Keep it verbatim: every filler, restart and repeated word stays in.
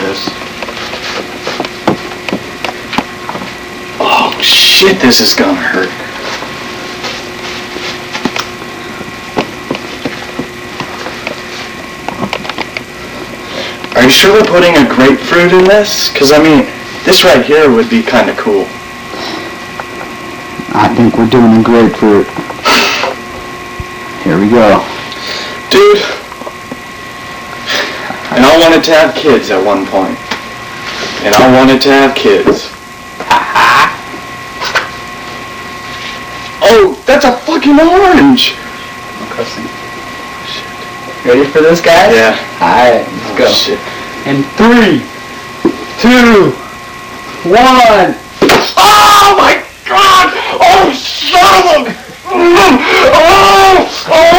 this. Oh shit, this is gonna hurt. Are you sure we're putting a grapefruit in this? Because, I mean, this right here would be kind of cool. I think we're doing a grapefruit. Here we go. Dude. And I wanted to have kids at one point. And I wanted to have kids. Oh, that's a fucking orange! I'm cussing. Shit. Ready for this, guys? Yeah. Alright, let's Oh, go. shit. In three, two, one. Oh my god! Oh, son of a... Oh! Oh!